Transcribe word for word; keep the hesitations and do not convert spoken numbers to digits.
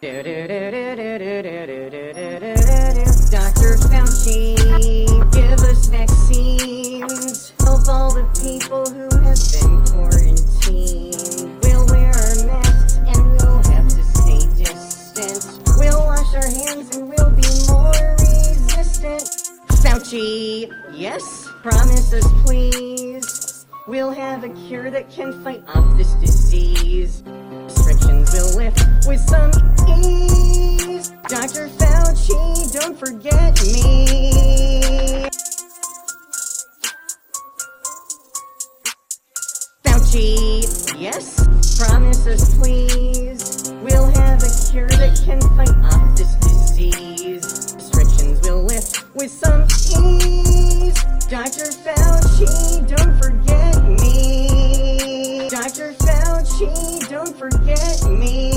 Doctor Fauci, give us vaccines. Help all the people who have been quarantined. We'll wear our masks and we'll have to stay distant. We'll wash our hands and we'll be more resistant. Fauci, yes, promise us please. We'll have a cure that can fight off this disease. Restrictions will lift with some ease. Doctor Fauci, don't forget me. Fauci, yes, promise us please. We'll have a cure that can fight off this disease. Restrictions will lift with some ease. Doctor Fauci, don't forget me. Doctor Fauci, don't forget me.